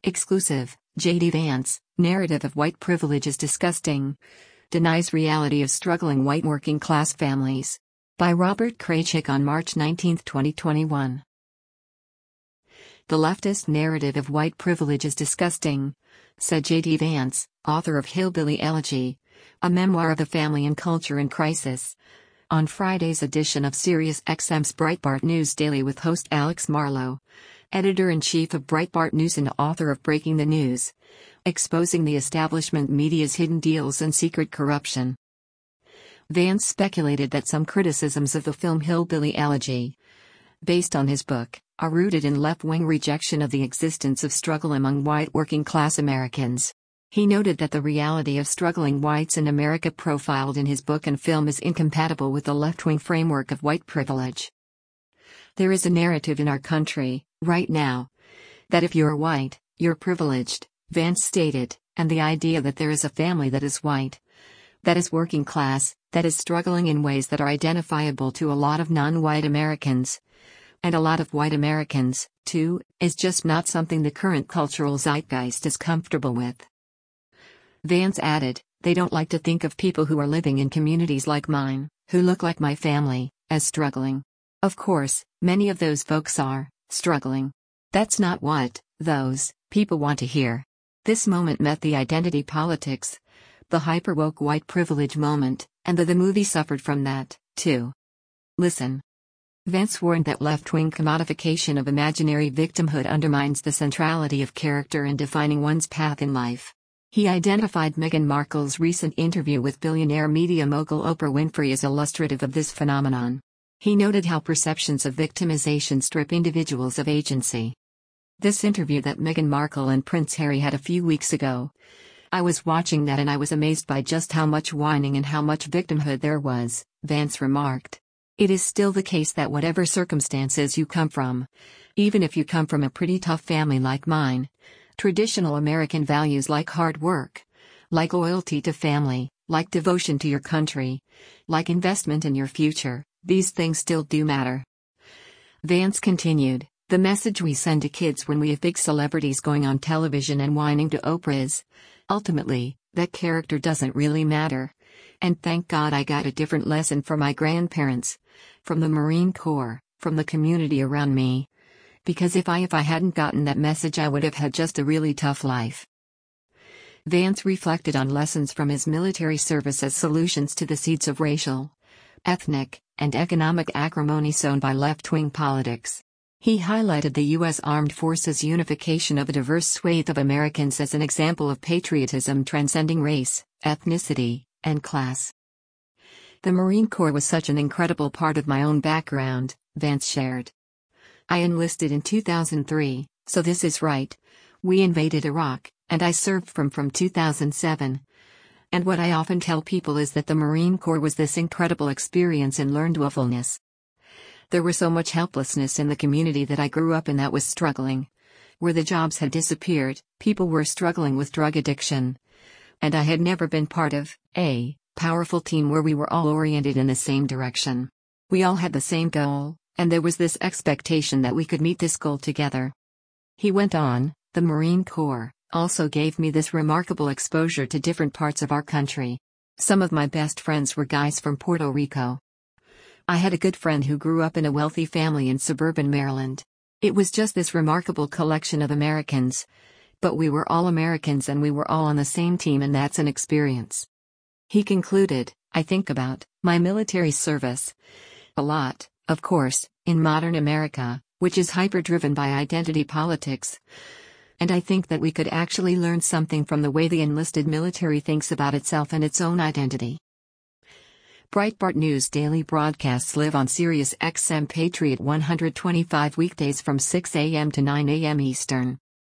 Exclusive, J.D. Vance, narrative of white privilege is disgusting. Denies reality of struggling white working-class families. By Robert Kraychik on March 19, 2021. The leftist narrative of white privilege is disgusting, said J.D. Vance, author of Hillbilly Elegy, a memoir of the family and culture in crisis, on Friday's edition of SiriusXM's Breitbart News Daily with host Alex Marlow, editor-in-chief of Breitbart News and author of Breaking the News, exposing the establishment media's hidden deals and secret corruption. Vance speculated that some criticisms of the film Hillbilly Elegy, based on his book, are rooted in left-wing rejection of the existence of struggle among white working-class Americans. He noted that the reality of struggling whites in America profiled in his book and film is incompatible with the left-wing framework of white privilege. There is a narrative in our country, right now, that if you're white, you're privileged, Vance stated, and the idea that there is a family that is white, that is working class, that is struggling in ways that are identifiable to a lot of non-white Americans, and a lot of white Americans, too, is just not something the current cultural zeitgeist is comfortable with. Vance added, they don't like to think of people who are living in communities like mine, who look like my family, as struggling. Of course, many of those folks are struggling. That's not what those people want to hear. This moment met the identity politics, the hyper-woke white privilege moment, and the movie suffered from that, too. Listen. Vance warned that left-wing commodification of imaginary victimhood undermines the centrality of character in defining one's path in life. He identified Meghan Markle's recent interview with billionaire media mogul Oprah Winfrey as illustrative of this phenomenon. He noted how perceptions of victimization strip individuals of agency. This interview that Meghan Markle and Prince Harry had a few weeks ago, I was watching that and I was amazed by just how much whining and how much victimhood there was, Vance remarked. It is still the case that whatever circumstances you come from, even if you come from a pretty tough family like mine, traditional American values like hard work, like loyalty to family, like devotion to your country, like investment in your future, these things still do matter. Vance continued, the message we send to kids when we have big celebrities going on television and whining to Oprah is, ultimately, that character doesn't really matter. And thank God I got a different lesson from my grandparents, from the Marine Corps, from the community around me. Because if I hadn't gotten that message I would have had just a really tough life. Vance reflected on lessons from his military service as solutions to the seeds of racial, ethnic, and economic acrimony sown by left-wing politics. He highlighted the U.S. Armed Forces unification of a diverse swathe of Americans as an example of patriotism transcending race, ethnicity, and class. The Marine Corps was such an incredible part of my own background, Vance shared. I enlisted in 2003, so this is right. We invaded Iraq, and I served from 2007. And what I often tell people is that the Marine Corps was this incredible experience in learned willfulness. There was so much helplessness in the community that I grew up in that was struggling. Where the jobs had disappeared, people were struggling with drug addiction. And I had never been part of a powerful team where we were all oriented in the same direction. We all had the same goal, and there was this expectation that we could meet this goal together. He went on, the Marine Corps also gave me this remarkable exposure to different parts of our country. Some of my best friends were guys from Puerto Rico. I had a good friend who grew up in a wealthy family in suburban Maryland. It was just this remarkable collection of Americans. But we were all Americans and we were all on the same team, and that's an experience. He concluded, I think about my military service a lot, of course, in modern America, which is hyper-driven by identity politics. And I think that we could actually learn something from the way the enlisted military thinks about itself and its own identity. Breitbart News Daily broadcasts live on SiriusXM Patriot 125 weekdays from 6 a.m. to 9 a.m. Eastern.